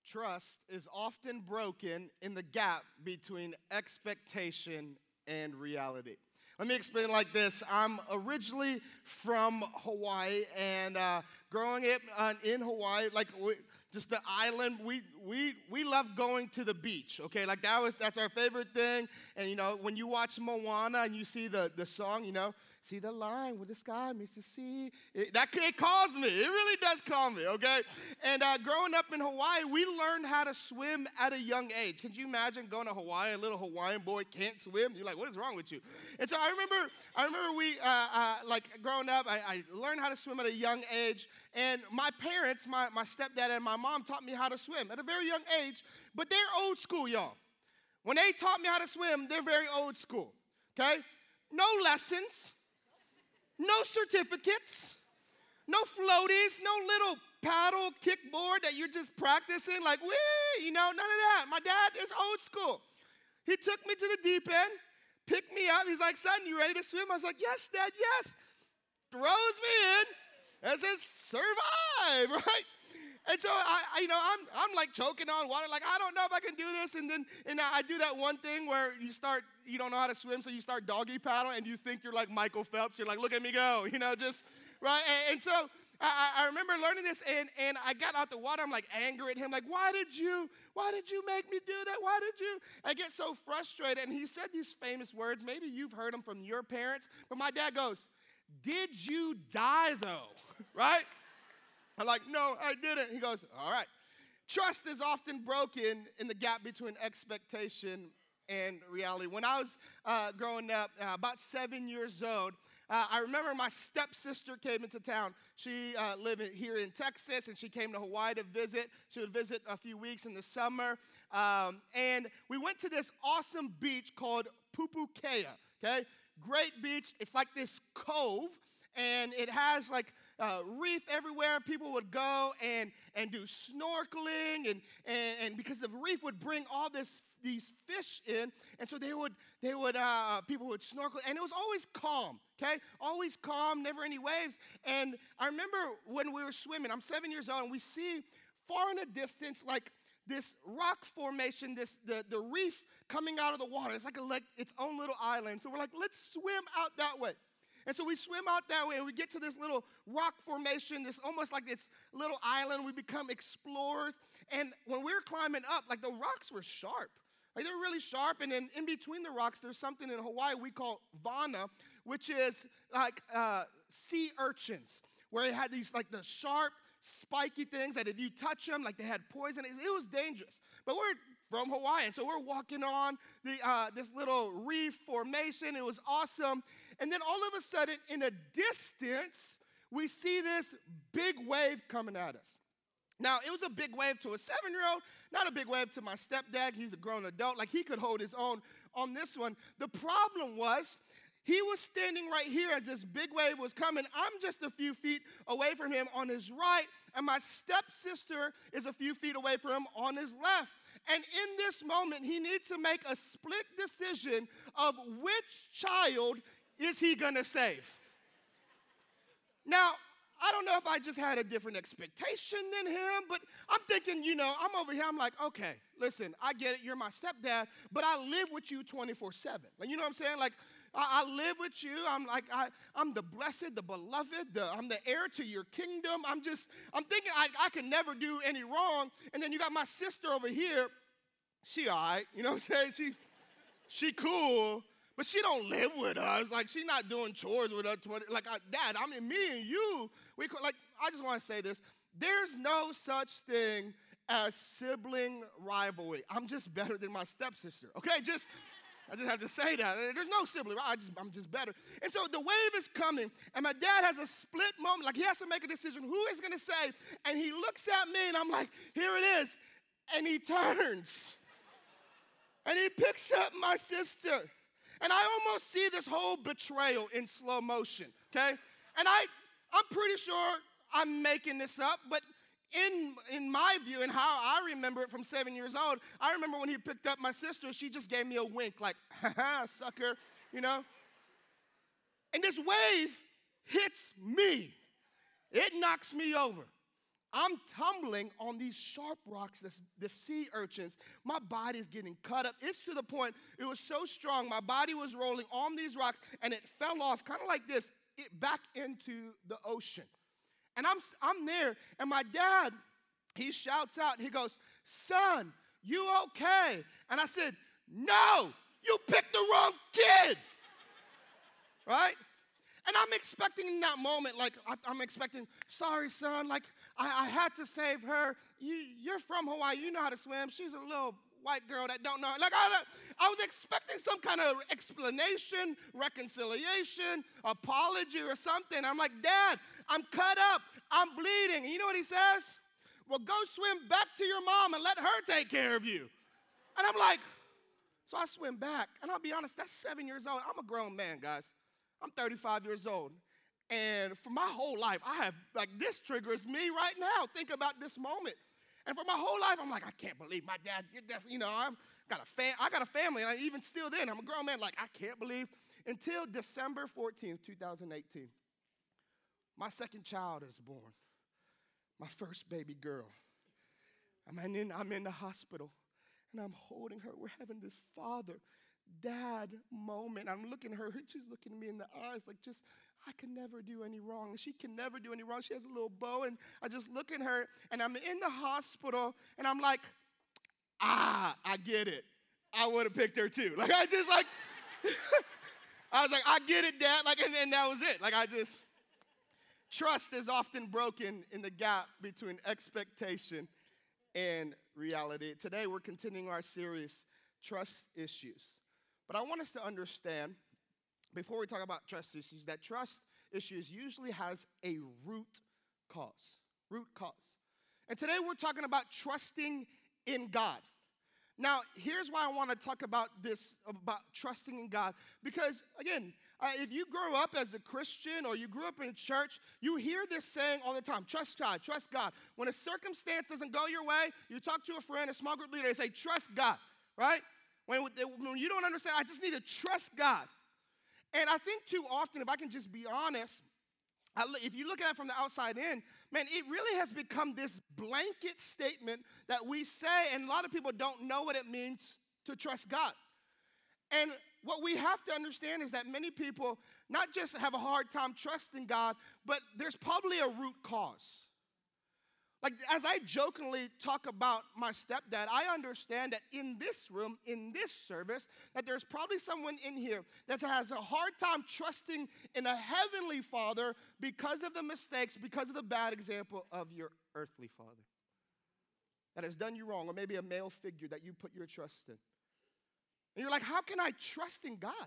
Trust is often broken in the gap between expectation and reality. Let me explain it like this. I'm originally from Hawaii, and growing up in Hawaii, just the island, we love going to the beach. Okay, like that's our favorite thing. And when you watch Moana and you see the song, see the line where the sky meets the sea. It calls me. It really does call me. Okay, and growing up in Hawaii, we learned how to swim at a young age. Can you imagine going to Hawaii? A little Hawaiian boy can't swim. You're like, what is wrong with you? And so I remember we growing up, I learned how to swim at a young age. And my parents, my stepdad and my mom taught me how to swim at a very young age, but they're old school, y'all. When they taught me how to swim, they're very old school, okay? No lessons, no certificates, no floaties, no little paddle kickboard that you're just practicing, like, wee, none of that. My dad is old school. He took me to the deep end, picked me up. He's like, son, you ready to swim? I was like, yes, Dad, yes. Throws me in. And says, survive, right? And so I'm like choking on water, like I don't know if I can do this. And I do that one thing where you don't know how to swim, so you start doggy paddling, and you think you're like Michael Phelps. You're like, look at me go, just right. And so I remember learning this, and I got out the water. I'm like angry at him, like why did you make me do that? Why did you? I get so frustrated. And he said these famous words. Maybe you've heard them from your parents, but my dad goes, "Did you die though?" Right? I'm like, no, I didn't. He goes, all right. Trust is often broken in the gap between expectation and reality. When I was growing up, about 7 years old, I remember my stepsister came into town. She lived here in Texas, and she came to Hawaii to visit. She would visit a few weeks in the summer. And we went to this awesome beach called Pupukea, okay? Great beach. It's like this cove. And it has like reef everywhere. People would go and do snorkeling, and because the reef would bring all these fish in, and so people would snorkel, and it was always calm. Okay, always calm, never any waves. And I remember when we were swimming. I'm 7 years old, and we see far in the distance like this rock formation, the reef coming out of the water. It's like its own little island. So we're like, let's swim out that way. And so we swim out that way, and we get to this little rock formation, this almost like this little island. We become explorers. And when we were climbing up, like the rocks were sharp. Like they were really sharp. And then in between the rocks, there's something in Hawaii we call vana, which is like sea urchins, where it had these like the sharp, spiky things that if you touch them, like they had poison. It was dangerous. But we're from Hawaii, and so we're walking on this little reef formation. It was awesome. And then all of a sudden, in a distance, we see this big wave coming at us. Now, it was a big wave to a 7-year-old, not a big wave to my stepdad. He's a grown adult. Like, he could hold his own on this one. The problem was, he was standing right here as this big wave was coming. I'm just a few feet away from him on his right, and my stepsister is a few feet away from him on his left. And in this moment, he needs to make a split decision of which child is he going to save. Now, I don't know if I just had a different expectation than him, but I'm thinking, I'm over here. I'm like, okay, listen, I get it. You're my stepdad, but I live with you 24/7. Like, you know what I'm saying? Like, I live with you. I'm the blessed, the beloved. I'm the heir to your kingdom. I'm thinking I can never do any wrong. And then you got my sister over here. She all right. You know what I'm saying? She cool. But she don't live with us. Like, she's not doing chores with us. Dad, me and you, I just want to say this. There's no such thing as sibling rivalry. I'm just better than my stepsister, okay? I just have to say that. There's no sibling. I'm just better. And so the wave is coming, and my dad has a split moment. Like, he has to make a decision. Who is going to save? And he looks at me, and I'm like, here it is. And he turns. And he picks up my sister. And I almost see this whole betrayal in slow motion, okay? And I'm pretty sure I'm making this up, but in my view and how I remember it from 7 years old, I remember when he picked up my sister, she just gave me a wink, like, ha-ha, sucker, And this wave hits me. It knocks me over. I'm tumbling on these sharp rocks, the sea urchins. My body's getting cut up. It's to the point, it was so strong, my body was rolling on these rocks, and it fell off, kind of like this, back into the ocean. And I'm there, and my dad, he shouts out, he goes, "Son, you okay?" And I said, "No, you picked the wrong kid." Right? And I'm expecting in that moment, like, I'm expecting, "Sorry, son, like, I had to save her. You're from Hawaii. You know how to swim. She's a little white girl that don't know." Like, I was expecting some kind of explanation, reconciliation, apology or something. I'm like, "Dad, I'm cut up. I'm bleeding." And you know what he says? "Well, go swim back to your mom and let her take care of you." And I'm like, so I swim back. And I'll be honest, that's 7 years old. I'm a grown man, guys. I'm 35 years old. And for my whole life, I have, like, this triggers me right now. Think about this moment. And for my whole life, I'm like, I can't believe my dad did this. You know, I got a family, and even still then, I'm a grown man, like, I can't believe. Until December 14th, 2018, my second child is born, my first baby girl. I'm in the hospital, and I'm holding her. We're having this father-dad moment. I'm looking at her. She's looking at me in the eyes like, I can never do any wrong. She can never do any wrong. She has a little bow, and I just look at her, and I'm in the hospital, and I'm like, I get it. I would have picked her too. Like, I was like, I get it, Dad. Like, and that was it. Like, trust is often broken in the gap between expectation and reality. Today, we're continuing our series, Trust Issues. But I want us to understand, before we talk about trust issues, that trust issues usually has a root cause. Root cause. And today we're talking about trusting in God. Now, here's why I want to talk about this, about trusting in God. Because, again, if you grow up as a Christian or you grew up in a church, you hear this saying all the time, trust God, trust God. When a circumstance doesn't go your way, you talk to a friend, a small group leader, they say, trust God, right? When you don't understand, I just need to trust God. And I think too often, if I can just be honest, if you look at it from the outside in, man, it really has become this blanket statement that we say, and a lot of people don't know what it means to trust God. And what we have to understand is that many people not just have a hard time trusting God, but there's probably a root cause. Like, as I jokingly talk about my stepdad, I understand that in this room, in this service, that there's probably someone in here that has a hard time trusting in a heavenly father because of the mistakes, because of the bad example of your earthly father that has done you wrong, or maybe a male figure that you put your trust in. And you're like, how can I trust in God?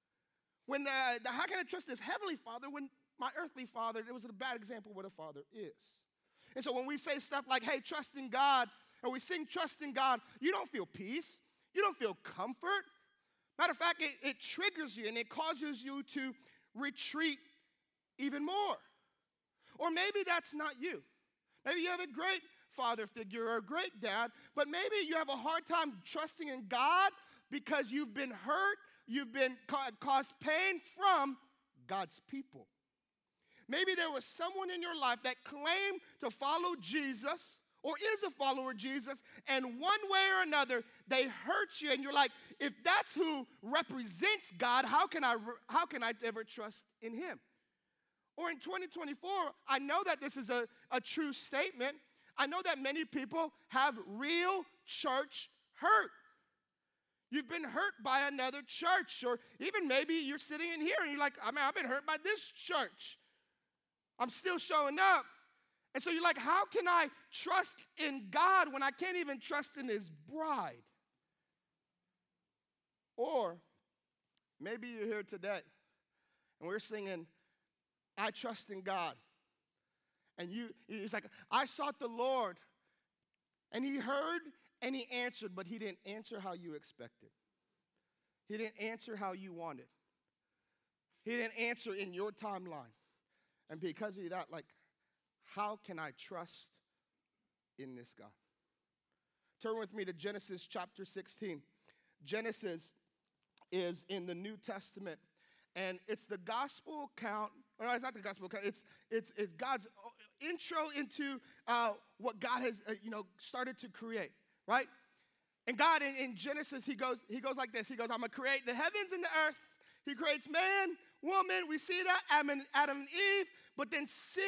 How can I trust this heavenly father when my earthly father, it was a bad example of what a father is? And so when we say stuff like, hey, trust in God, or we sing trust in God, you don't feel peace. You don't feel comfort. Matter of fact, it triggers you and it causes you to retreat even more. Or maybe that's not you. Maybe you have a great father figure or a great dad, but maybe you have a hard time trusting in God because you've been hurt, you've been caused pain from God's people. Maybe there was someone in your life that claimed to follow Jesus or is a follower of Jesus, and one way or another, they hurt you, and you're like, if that's who represents God, how can I ever trust in him? Or in 2024, I know that this is a true statement. I know that many people have real church hurt. You've been hurt by another church, or even maybe you're sitting in here and you're like, I've been hurt by this church. I'm still showing up. And so you're like, how can I trust in God when I can't even trust in his bride? Or maybe you're here today and we're singing, I trust in God. And it's like, I sought the Lord and he heard and he answered, but he didn't answer how you expected. He didn't answer how you wanted. He didn't answer in your timeline. And because of that, like, how can I trust in this God? Turn with me to Genesis chapter 16. Genesis is in the New Testament, and it's the gospel account. No, it's not the gospel account. It's God's intro into what God has, started to create, right? And God in Genesis, he goes like this. He goes, I'm going to create the heavens and the earth. He creates man, woman. We see that, Adam and Eve. But then sin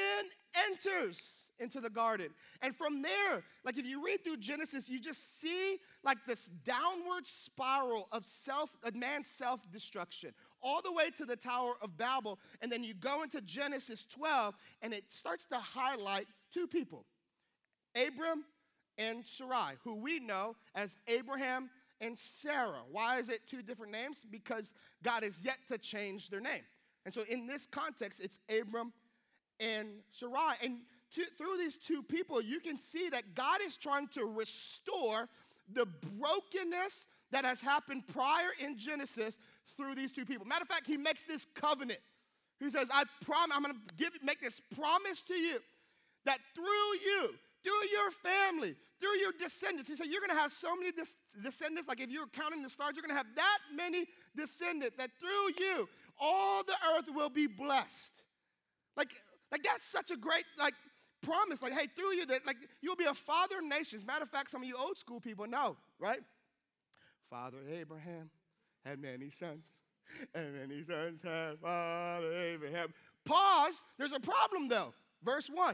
enters into the garden. And from there, like if you read through Genesis, you just see like this downward spiral of man's self-destruction, all the way to the Tower of Babel. And then you go into Genesis 12, and it starts to highlight two people, Abram and Sarai, who we know as Abraham and Sarah. Why is it two different names? Because God is yet to change their name. And so in this context, it's Abram and Sarai. And through these two people, you can see that God is trying to restore the brokenness that has happened prior in Genesis through these two people. Matter of fact, he makes this covenant. He says, I'm going to make this promise to you that through you, through your family, through your descendants. He said, you're going to have so many descendants. Like if you're counting the stars, you're going to have that many descendants, that through you, all the earth will be blessed. Like that's such a great, promise. Like, hey, through you, that you'll be a father of nations. Matter of fact, some of you old school people know, right? Father Abraham had many sons, and many sons had Father Abraham. Pause. There's a problem, though. Verse 1.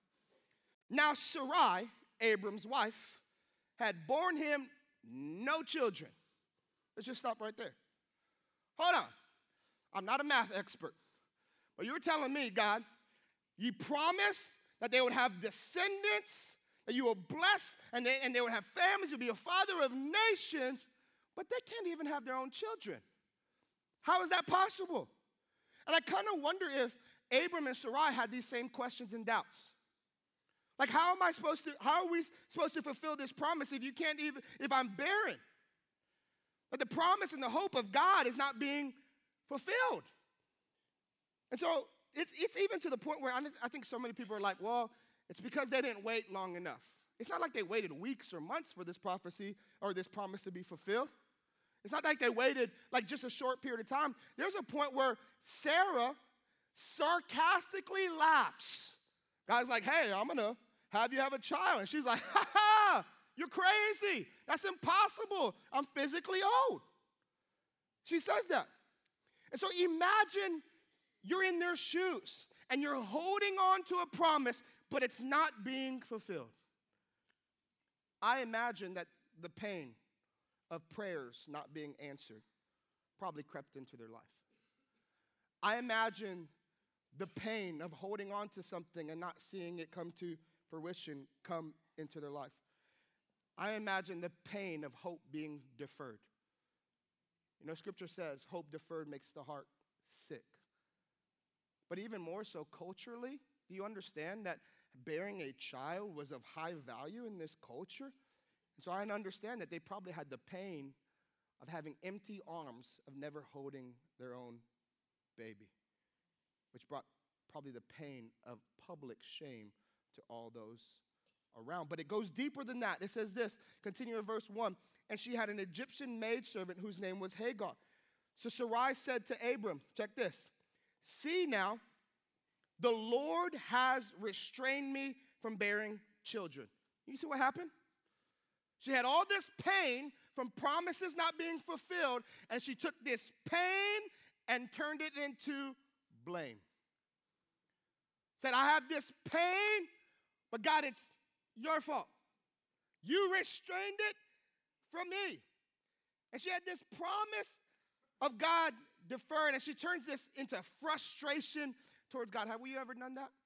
Now Sarai, Abram's wife, had borne him no children. Let's just stop right there. Hold on. I'm not a math expert, but you were telling me, God, you promised that they would have descendants, that you will bless, and they would have families, you'll be a father of nations, but they can't even have their own children. How is that possible? And I kind of wonder if Abram and Sarai had these same questions and doubts. Like, how are we supposed to fulfill this promise if I'm barren? But the promise and the hope of God is not being fulfilled. And so it's even to the point where I think so many people are like, well, it's because they didn't wait long enough. It's not like they waited weeks or months for this prophecy or this promise to be fulfilled. It's not like they waited like just a short period of time. There's a point where Sarah sarcastically laughs. God's like, hey, I'm going to have you have a child. And she's like, ha ha, you're crazy. That's impossible. I'm physically old. She says that. And so imagine you're in their shoes and you're holding on to a promise, but it's not being fulfilled. I imagine that the pain of prayers not being answered probably crept into their life. I imagine the pain of holding on to something and not seeing it come to fruition come into their life. I imagine the pain of hope being deferred. You know, Scripture says hope deferred makes the heart sick. But even more so culturally, do you understand that bearing a child was of high value in this culture? And so I understand that they probably had the pain of having empty arms, of never holding their own baby, which brought probably the pain of public shame to all those around. But it goes deeper than that. It says this, continue in verse 1, and she had an Egyptian maidservant whose name was Hagar. So Sarai said to Abram, check this, see now, the Lord has restrained me from bearing children. You see what happened? She had all this pain from promises not being fulfilled, and she took this pain and turned it into blame. Said, I have this pain, but God, it's your fault. You restrained it from me. And she had this promise of God deferred, and she turns this into frustration towards God. Have we ever done that?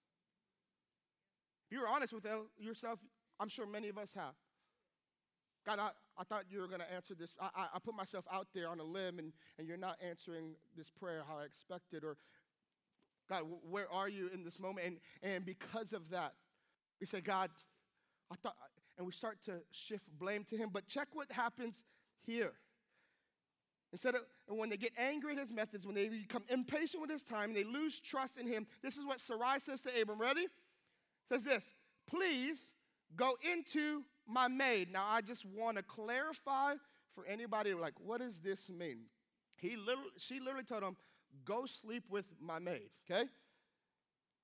If you were honest with yourself, I'm sure many of us have. God, I thought you were going to answer this. I put myself out there on a limb, and you're not answering this prayer how I expected. Or, God, where are you in this moment? And because of that, we say, God, I thought, and we start to shift blame to him. But check what happens here. And when they get angry at his methods, when they become impatient with his time, they lose trust in him, this is what Sarai says to Abram. Ready? Says this, please go into my maid. Now, I just want to clarify for anybody like, what does this mean? She literally told him, go sleep with my maid, okay?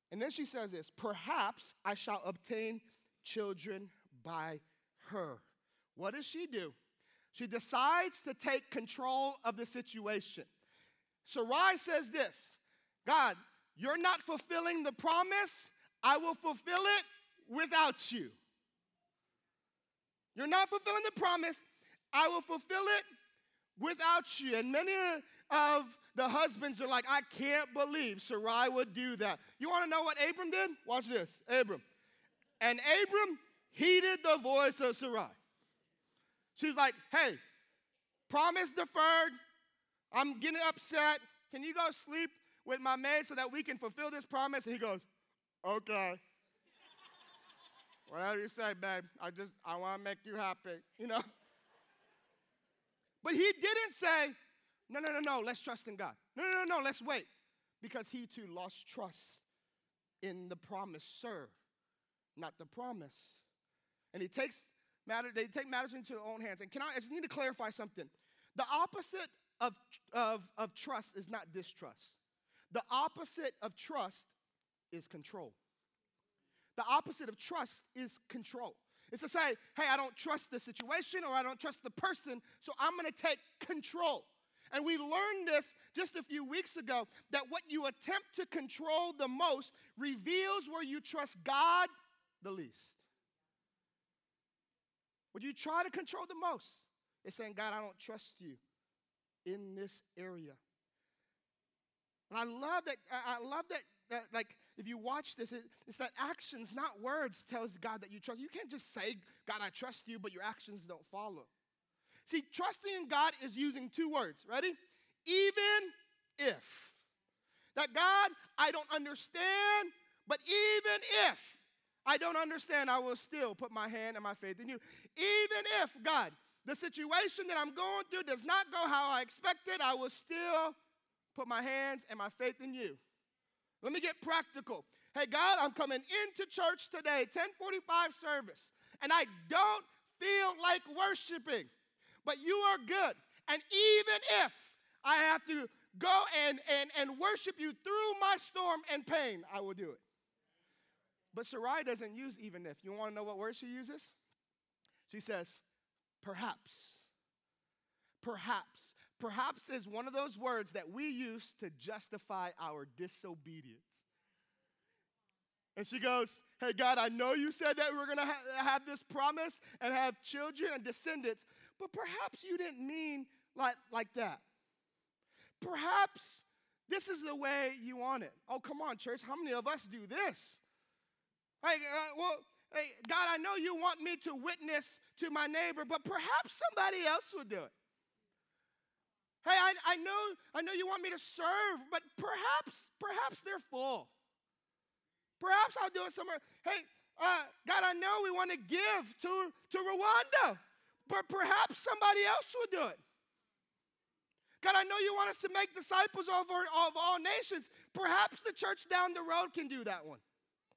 And then she says this, perhaps I shall obtain children by her. What does she do? She decides to take control of the situation. Sarai says this, God, you're not fulfilling the promise. I will fulfill it without you. You're not fulfilling the promise. I will fulfill it without you. And many of the husbands are like, I can't believe Sarai would do that. You want to know what Abram did? Watch this, Abram. And Abram heeded the voice of Sarai. She's like, hey, promise deferred. I'm getting upset. Can you go sleep with my maid so that we can fulfill this promise? And he goes, okay. Whatever you say, babe. I want to make you happy, you know. But he didn't say, no, let's trust in God. No, let's wait. Because he too lost trust in the promiser, not the promise. And they take matters into their own hands. And I just need to clarify something. The opposite of trust is not distrust. The opposite of trust is control. The opposite of trust is control. It's to say, hey, I don't trust the situation or I don't trust the person, so I'm going to take control. And we learned this just a few weeks ago, that what you attempt to control the most reveals where you trust God the least. What you try to control the most is saying, God, I don't trust you in this area. And I love that, like, if you watch this, it's that actions, not words, tells God that you trust. You can't just say, God, I trust you, but your actions don't follow. See, trusting in God is using two words. Ready? Even if. That God, I don't understand, but even if I don't understand, I will still put my hand and my faith in you. Even if, God, the situation that I'm going through does not go how I expected, I will still put my hands and my faith in you. Let me get practical. Hey, God, I'm coming into church today, 10:45 service, and I don't feel like worshiping, but you are good. And even if I have to go and worship you through my storm and pain, I will do it. But Sarai doesn't use even if. You want to know what word she uses? She says, perhaps. Perhaps. Perhaps is one of those words that we use to justify our disobedience. And she goes, hey, God, I know you said that we're going to have this promise and have children and descendants, but perhaps you didn't mean like that. Perhaps this is the way you want it. Oh, come on, church. How many of us do this? Hey, God, I know you want me to witness to my neighbor, but perhaps somebody else would do it. Hey, I know you want me to serve, but perhaps they're full. Perhaps I'll do it somewhere. Hey, God, I know we want to give to Rwanda, but perhaps somebody else will do it. God, I know you want us to make disciples of all nations. Perhaps the church down the road can do that one.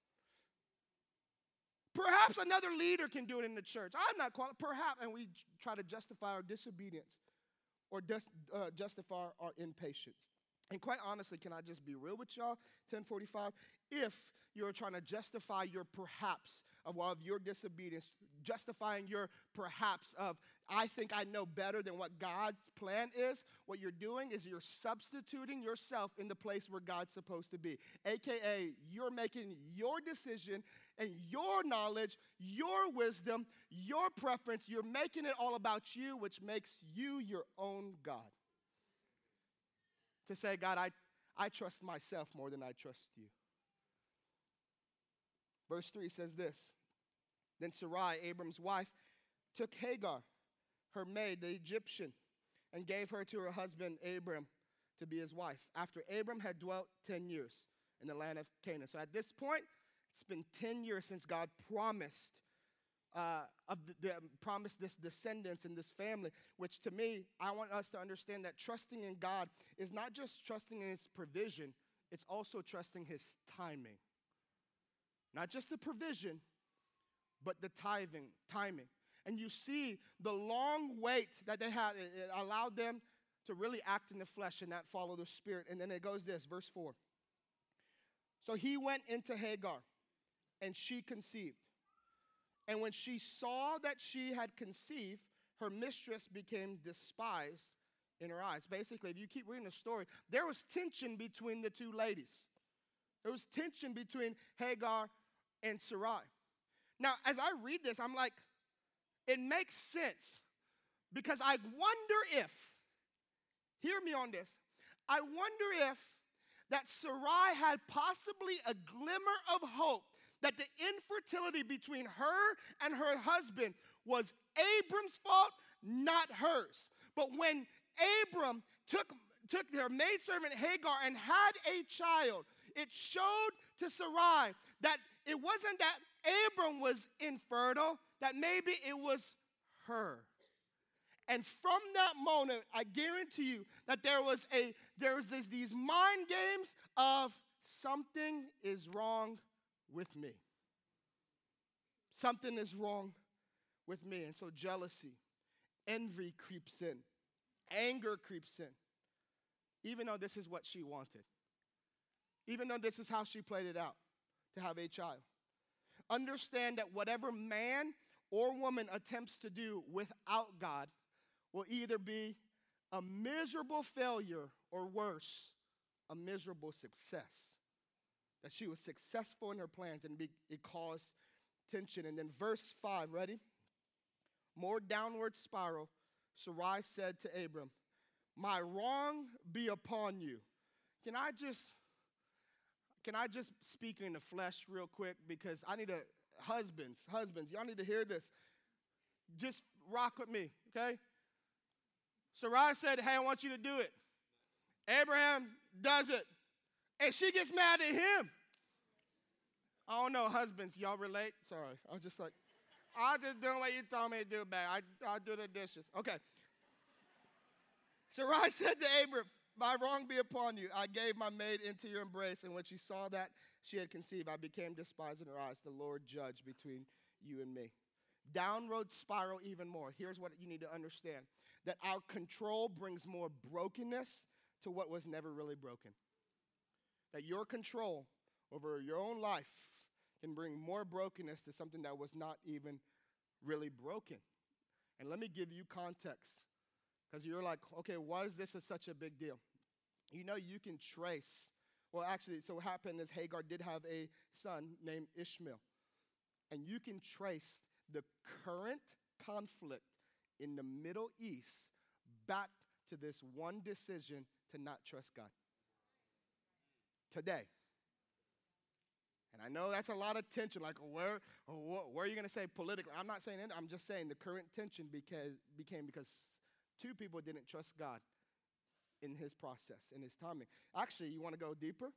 Perhaps another leader can do it in the church. I'm not qualified. Perhaps, and we try to justify our disobedience or justify our impatience. And quite honestly, can I just be real with y'all? 10:45. If you're trying to justify your perhaps of your disobedience, justifying your perhaps of I think I know better than what God's plan is, what you're doing is you're substituting yourself in the place where God's supposed to be. AKA, you're making your decision and your knowledge, your wisdom, your preference, you're making it all about you, which makes you your own God. To say, God, I trust myself more than I trust you. Verse 3 says this, then Sarai, Abram's wife, took Hagar, her maid, the Egyptian, and gave her to her husband Abram to be his wife, after Abram had dwelt 10 years in the land of Canaan. So at this point, it's been 10 years since God promised promised this descendants and this family, which to me, I want us to understand that trusting in God is not just trusting in his provision, it's also trusting his timing. Not just the provision, but the timing. And you see the long wait that they had, it allowed them to really act in the flesh and not follow the spirit. And then it goes this, verse 4. So he went into Hagar, and she conceived. And when she saw that she had conceived, her mistress became despised in her eyes. Basically, if you keep reading the story, there was tension between the two ladies. There was tension between Hagar and Sarai. Now, as I read this, I'm like, it makes sense because I wonder if, hear me on this, I wonder if that Sarai had possibly a glimmer of hope that the infertility between her and her husband was Abram's fault, not hers. But when Abram took their maidservant Hagar and had a child, it showed to Sarai that it wasn't that Abram was infertile, that maybe it was her. And from that moment, I guarantee you that there was these mind games of something is wrong with me. Something is wrong with me. And so jealousy, envy creeps in, anger creeps in, even though this is what she wanted, even though this is how she played it out, to have a child. Understand that whatever man or woman attempts to do without God will either be a miserable failure or worse, a miserable success. That she was successful in her plans and it caused tension. And then verse 5, ready? More downward spiral, Sarai said to Abram, my wrong be upon you. Can I just speak in the flesh real quick? Because I need husbands, y'all need to hear this. Just rock with me, okay? Sarai said, hey, I want you to do it. Abraham does it. And she gets mad at him. I don't know, husbands, y'all relate? Sorry, I was just like, I'm just doing what you told me to do, babe. I'll do the dishes. Okay. Sarai said to Abram, my wrong be upon you. I gave my maid into your embrace, and when she saw that she had conceived, I became despised in her eyes. The Lord judged between you and me. Downward spiral even more. Here's what you need to understand. That our control brings more brokenness to what was never really broken. That your control over your own life can bring more brokenness to something that was not even really broken. And let me give you context. Because you're like, okay, why is this such a big deal? You know, you can trace. Well, actually, so what happened is Hagar did have a son named Ishmael. And you can trace the current conflict in the Middle East back to this one decision to not trust God. Today. And I know that's a lot of tension, like where are you going to say politically? I'm not saying that. I'm just saying the current tension became because two people didn't trust God in his process, in his timing. Actually, you want to go deeper?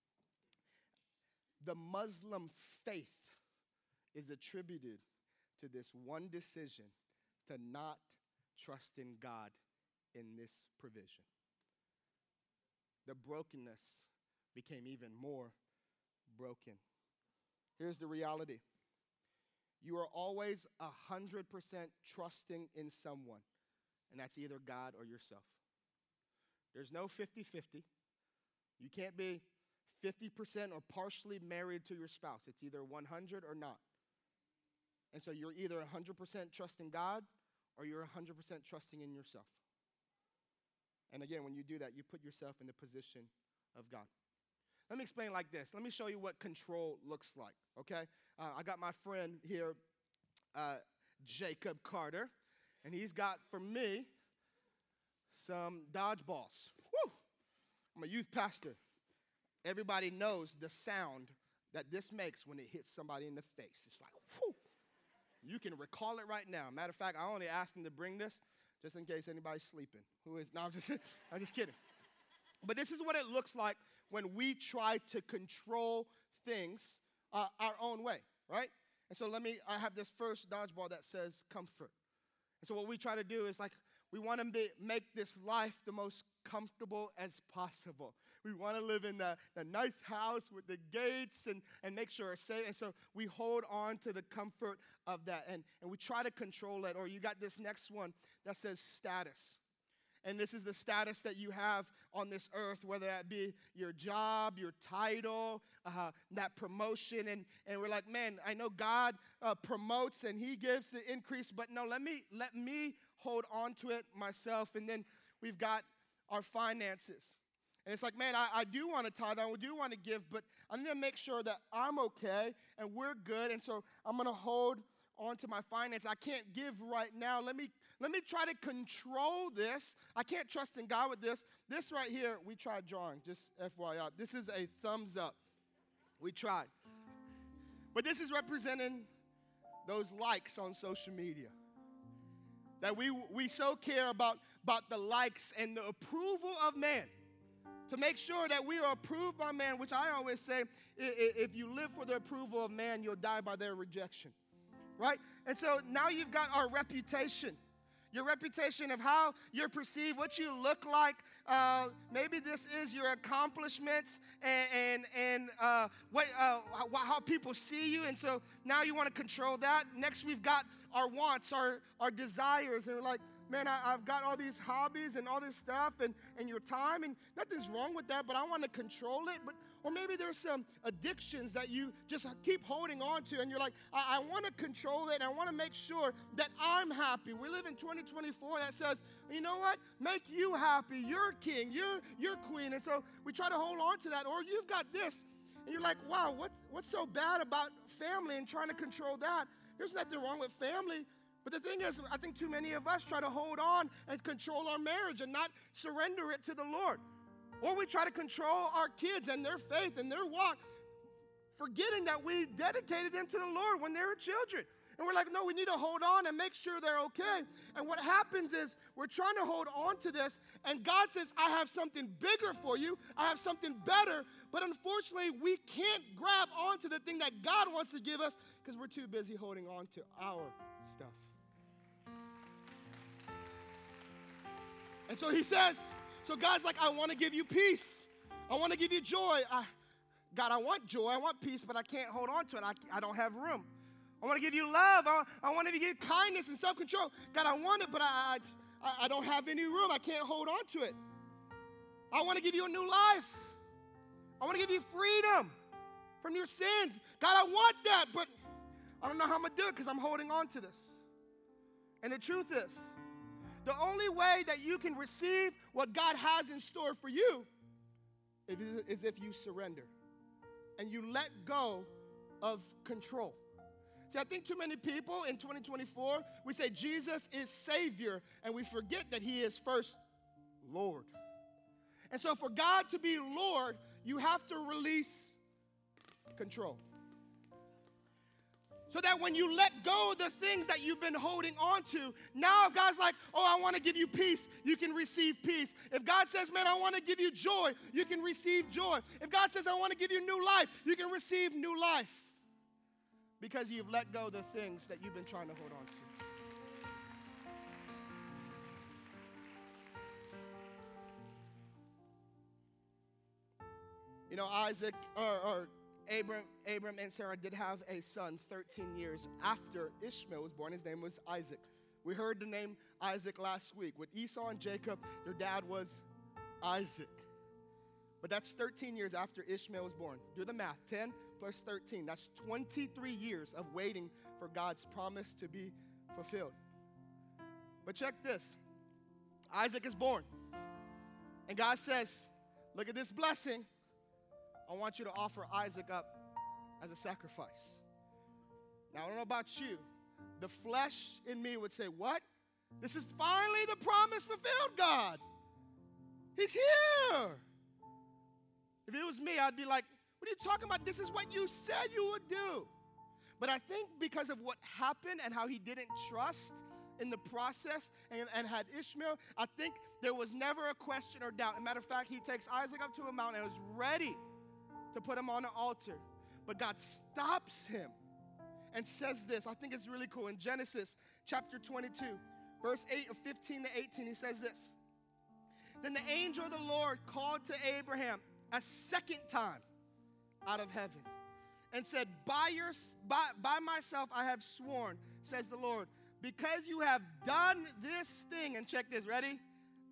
The Muslim faith is attributed to this one decision to not trust in God in this provision. The brokenness became even more broken. Here's the reality. You are always 100% trusting in someone, and that's either God or yourself. There's no 50-50. You can't be 50% or partially married to your spouse. It's either 100 or not. And so you're either 100% trusting God or you're 100% trusting in yourself. And again, when you do that, you put yourself in the position of God. Let me explain like this. Let me show you what control looks like, okay? I got my friend here, Jacob Carter, and he's got for me some dodgeballs. Woo! I'm a youth pastor. Everybody knows the sound that this makes when it hits somebody in the face. It's like, whoo! You can recall it right now. Matter of fact, I only asked him to bring this just in case anybody's sleeping. I'm just kidding. But this is what it looks like when we try to control things our own way, right? And so I have this first dodgeball that says comfort. And so what we try to do is like, we want to make this life the most comfortable as possible. We want to live in the nice house with the gates and make sure it's safe. And so we hold on to the comfort of that. And we try to control it. Or you got this next one that says status. And this is the status that you have on this earth, whether that be your job, your title, that promotion. And we're like, man, I know God promotes and he gives the increase, but no, let me hold on to it myself. And then we've got our finances. And it's like, man, I do want to tithe, I do want to give, but I need to make sure that I'm okay and we're good. And so I'm going to hold on to my finance. I can't give right now. Let me try to control this. I can't trust in God with this. This right here, we tried drawing, just FYI. This is a thumbs up. We tried. But this is representing those likes on social media. That we so care about the likes and the approval of man. To make sure that we are approved by man, which I always say, if you live for the approval of man, you'll die by their rejection. Right? And so now you've got our reputation. Your reputation of how you're perceived, what you look like. Maybe this is your accomplishments and how people see you. And so now you want to control that. Next, we've got our wants, our desires. And we're like, man, I've got all these hobbies and all this stuff and your time. And nothing's wrong with that, but I want to control it. Or maybe there's some addictions that you just keep holding on to, and you're like, I want to control it, and I want to make sure that I'm happy. We live in 2024 that says, you know what? Make you happy. You're king. You're queen. And so we try to hold on to that. Or you've got this, and you're like, wow, what's so bad about family and trying to control that? There's nothing wrong with family. But the thing is, I think too many of us try to hold on and control our marriage and not surrender it to the Lord. Or we try to control our kids and their faith and their walk, forgetting that we dedicated them to the Lord when they were children. And we're like, no, we need to hold on and make sure they're okay. And what happens is we're trying to hold on to this, and God says, I have something bigger for you. I have something better. But unfortunately, we can't grab onto the thing that God wants to give us because we're too busy holding on to our stuff. And so he says, so God's like, I want to give you peace. I want to give you joy. God, I want joy. I want peace, but I can't hold on to it. I don't have room. I want to give you love. I want to give you kindness and self-control. God, I want it, but I don't have any room. I can't hold on to it. I want to give you a new life. I want to give you freedom from your sins. God, I want that, but I don't know how I'm going to do it because I'm holding on to this. And the truth is, the only way that you can receive what God has in store for you is if you surrender and you let go of control. See, I think too many people in 2024, we say Jesus is Savior, and we forget that He is first Lord. And so for God to be Lord, you have to release control. So that when you let go of the things that you've been holding on to, now if God's like, oh, I want to give you peace, you can receive peace. If God says, man, I want to give you joy, you can receive joy. If God says, I want to give you new life, you can receive new life. Because you've let go of the things that you've been trying to hold on to. You know, Isaac, or Abram and Sarah did have a son 13 years after Ishmael was born. His name was Isaac. We heard the name Isaac last week. With Esau and Jacob, their dad was Isaac. But that's 13 years after Ishmael was born. Do the math. 10 plus 13. That's 23 years of waiting for God's promise to be fulfilled. But check this. Isaac is born. And God says, look at this blessing. I want you to offer Isaac up as a sacrifice. Now, I don't know about you. The flesh in me would say, what? This is finally the promise fulfilled, God. He's here. If it was me, I'd be like, what are you talking about? This is what you said you would do. But I think because of what happened and how he didn't trust in the process and had Ishmael, I think there was never a question or doubt. As a matter of fact, he takes Isaac up to a mountain and was ready to put him on an altar. But God stops him and says this. I think it's really cool. In Genesis chapter 22, verse 15 to 18, he says this. Then the angel of the Lord called to Abraham a second time out of heaven and said, by myself I have sworn, says the Lord, because you have done this thing, and check this, ready?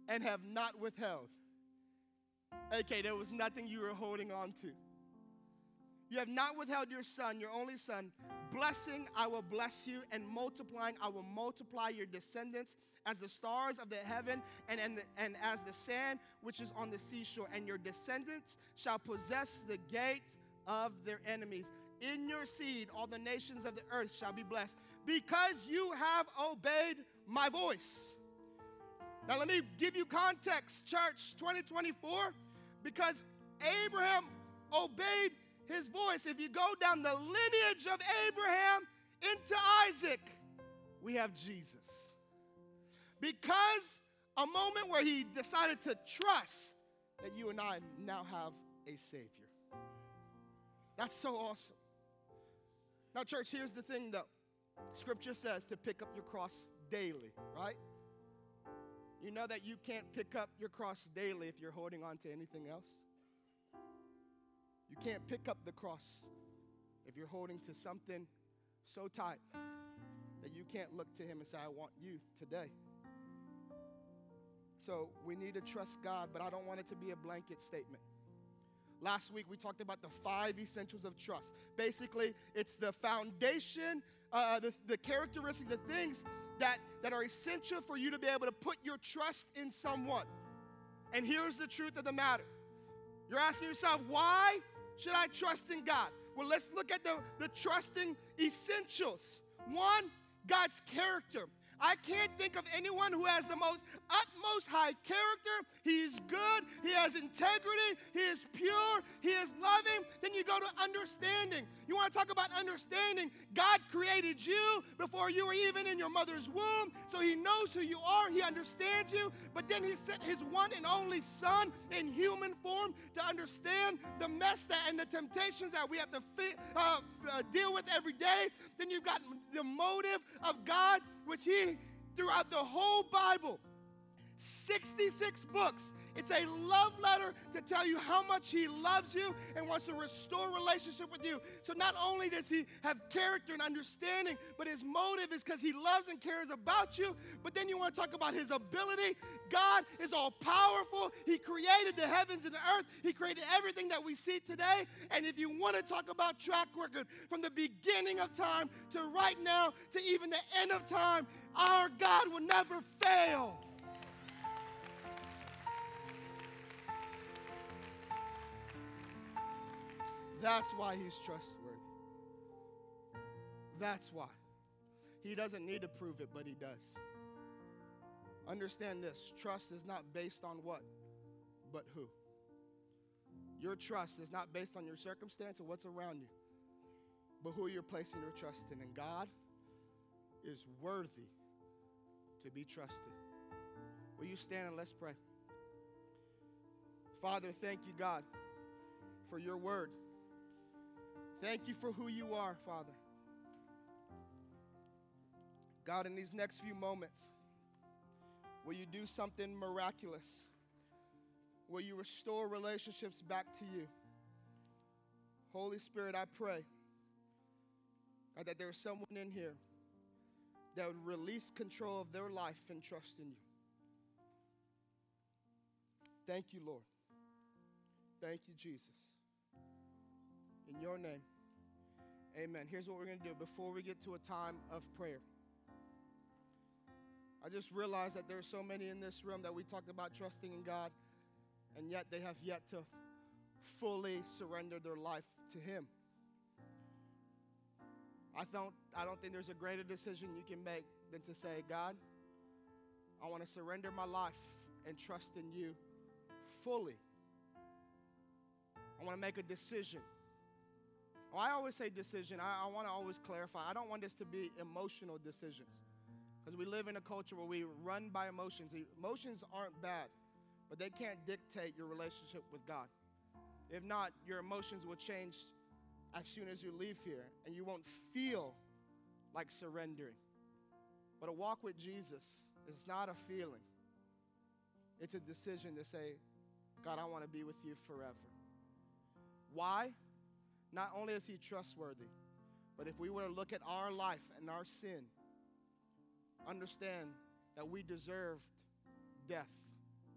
and have not withheld. Okay, there was nothing you were holding on to. You have not withheld your son, your only son. Blessing, I will bless you, and multiplying, I will multiply your descendants as the stars of the heaven and as the sand which is on the seashore. And your descendants shall possess the gates of their enemies. In your seed, all the nations of the earth shall be blessed, because you have obeyed my voice. Now, let me give you context, church, 2024, because Abraham obeyed his voice. If you go down the lineage of Abraham into Isaac, we have Jesus. Because a moment where he decided to trust that you and I now have a Savior. That's so awesome. Now, church, here's the thing, though. Scripture says to pick up your cross daily, right? You know that you can't pick up your cross daily if you're holding on to anything else. You can't pick up the cross if you're holding to something so tight that you can't look to him and say, I want you today. So we need to trust God, but I don't want it to be a blanket statement. Last week, we talked about the 5 essentials of trust. Basically, it's the foundation, the characteristics, the things that are essential for you to be able to put your trust in someone. And here's the truth of the matter. You're asking yourself, why should I trust in God? Well, let's look at the trusting essentials. 1, God's character. I can't think of anyone who has the utmost high character. He is good. He has integrity. He is pure. He is loving. Then you go to understanding. You want to talk about understanding? God created you before you were even in your mother's womb, so he knows who you are. He understands you. But then he sent his one and only son in human form to understand the mess and the temptations that we have to deal with every day. Then you've got the motive of God, which he, throughout the whole Bible, 66 books, it's a love letter to tell you how much he loves you and wants to restore relationship with you. So not only does he have character and understanding, but his motive is because he loves and cares about you. But then you want to talk about his ability. God is all powerful. He created the heavens and the earth. He created everything that we see today. And if you want to talk about track record from the beginning of time to right now to even the end of time, our God will never fail. That's why he's trustworthy. That's why. He doesn't need to prove it, but he does. Understand this. Trust is not based on what, but who. Your trust is not based on your circumstance or what's around you, but who you're placing your trust in. And God is worthy to be trusted. Will you stand and let's pray? Father, thank you, God, for your word. Thank you for who you are, Father. God, in these next few moments, will you do something miraculous? Will you restore relationships back to you? Holy Spirit, I pray, God, that there's someone in here that would release control of their life and trust in you. Thank you, Lord. Thank you, Jesus. In your name, amen. Here's what we're going to do before we get to a time of prayer. I just realized that there are so many in this room that we talked about trusting in God, and yet they have yet to fully surrender their life to him. I don't think there's a greater decision you can make than to say, God, I want to surrender my life and trust in you fully. I want to make a decision. Well, I always say decision. I want to always clarify. I don't want this to be emotional decisions, because we live in a culture where we run by emotions. Emotions aren't bad, but they can't dictate your relationship with God. If not, your emotions will change as soon as you leave here, and you won't feel like surrendering. But a walk with Jesus is not a feeling. It's a decision to say, God, I want to be with you forever. Why? Not only is he trustworthy, but if we were to look at our life and our sin, understand that we deserved death.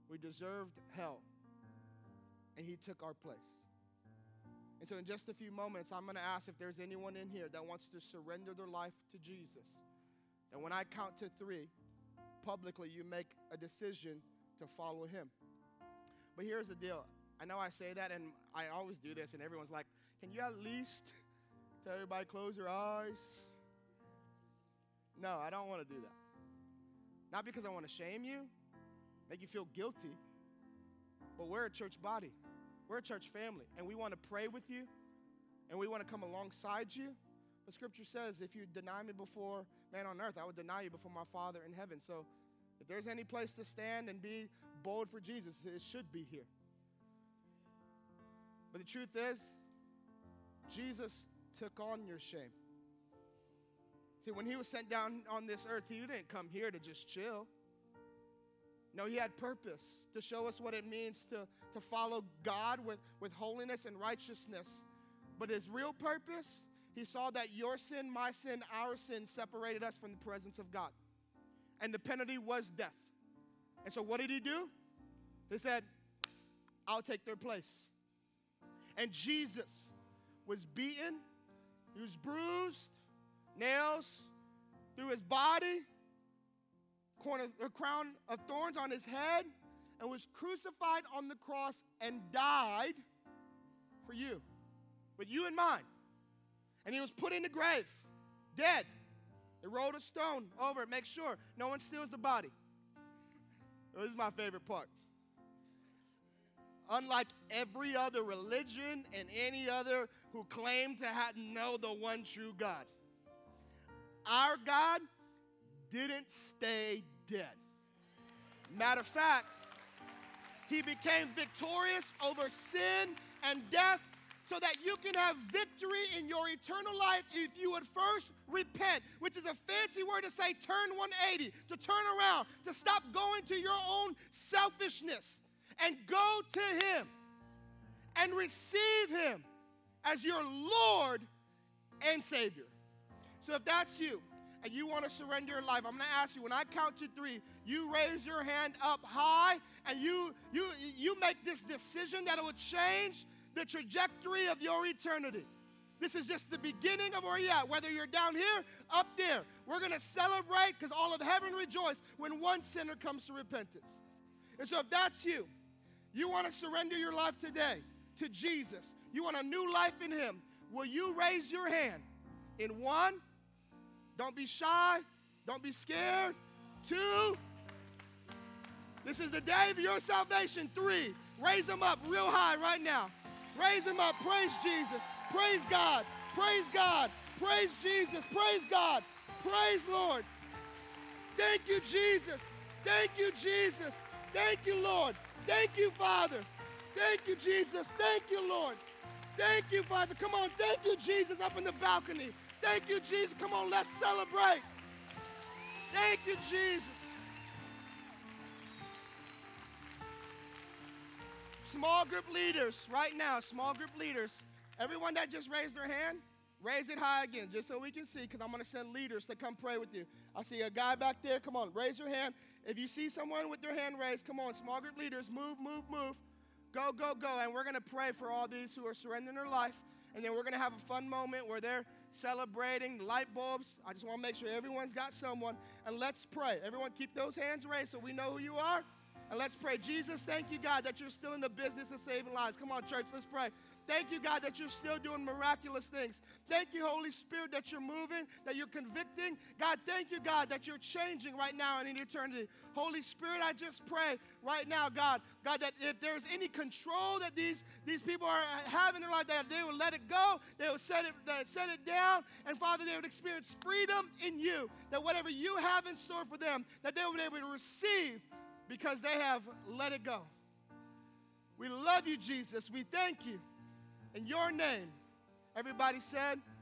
We deserved hell. And he took our place. And so in just a few moments, I'm going to ask if there's anyone in here that wants to surrender their life to Jesus. And when I count to 3, publicly, you make a decision to follow him. But here's the deal. I know I say that, and I always do this, and everyone's like, can you at least tell everybody close their eyes? No, I don't want to do that. Not because I want to shame you, make you feel guilty, but we're a church body. We're a church family, and we want to pray with you, and we want to come alongside you. The scripture says, if you deny me before man on earth, I will deny you before my Father in heaven. So if there's any place to stand and be bold for Jesus, it should be here. But the truth is, Jesus took on your shame. See, when he was sent down on this earth, he didn't come here to just chill. No, he had purpose to show us what it means to follow God with holiness and righteousness. But his real purpose, he saw that your sin, my sin, our sin separated us from the presence of God. And the penalty was death. And so what did he do? He said, I'll take their place. And Jesus was beaten, he was bruised, nails through his body, a crown of thorns on his head, and was crucified on the cross and died for you, with you in mind. And he was put in the grave, dead. They rolled a stone over it, make sure no one steals the body. This is my favorite part. Unlike every other religion and any other who claim to know the one true God, our God didn't stay dead. Matter of fact, he became victorious over sin and death so that you can have victory in your eternal life if you would first repent, which is a fancy word to say turn 180, to turn around, to stop going to your own selfishness and go to him and receive him as your Lord and Savior. So if that's you and you want to surrender your life, I'm going to ask you, when I count to 3, you raise your hand up high and you make this decision that it will change the trajectory of your eternity. This is just the beginning of where you're at. Whether you're down here, up there, we're going to celebrate because all of heaven rejoices when one sinner comes to repentance. And so if that's you, you want to surrender your life today to Jesus, you want a new life in him, will you raise your hand? In 1, don't be shy, don't be scared. 2, this is the day of your salvation. 3, raise them up real high right now. Raise them up. Praise Jesus. Praise God. Praise God. Praise Jesus. Praise God. Praise Lord. Thank you, Jesus. Thank you, Jesus. Thank you, Lord. Thank you, Father. Thank you, Jesus. Thank you, Lord. Thank you, Father. Come on. Thank you, Jesus, up in the balcony. Thank you, Jesus. Come on, let's celebrate. Thank you, Jesus. Small group leaders, right now, small group leaders, everyone that just raised their hand, raise it high again, just so we can see, because I'm going to send leaders to come pray with you. I see a guy back there. Come on, raise your hand. If you see someone with their hand raised, come on, small group leaders, move, move, move. Go, go, go. And we're going to pray for all these who are surrendering their life. And then we're going to have a fun moment where they're celebrating light bulbs. I just want to make sure everyone's got someone. And let's pray. Everyone keep those hands raised so we know who you are. And let's pray. Jesus, thank you, God, that you're still in the business of saving lives. Come on, church, let's pray. Thank you, God, that you're still doing miraculous things. Thank you, Holy Spirit, that you're moving, that you're convicting. God, thank you, God, that you're changing right now and in eternity. Holy Spirit, I just pray right now, God, that if there's any control that these people are having in their life, that they will let it go, they will set it down, and Father, they would experience freedom in you, that whatever you have in store for them, that they will be able to receive because they have let it go. We love you, Jesus. We thank you. In your name, everybody said,